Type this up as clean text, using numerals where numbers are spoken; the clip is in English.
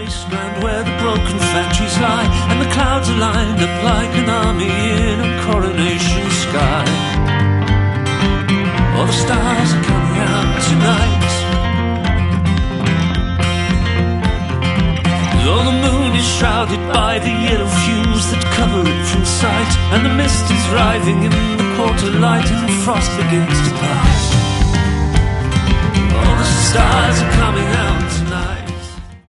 wasteland where the broken factories lie, and the clouds are lined up like an army in a coronation sky. All the stars are coming out tonight. Though the moon is shrouded by the yellow fumes that cover it from sight, and the mist is writhing in the quarter light, and the frost begins to bite. All the stars are coming out tonight.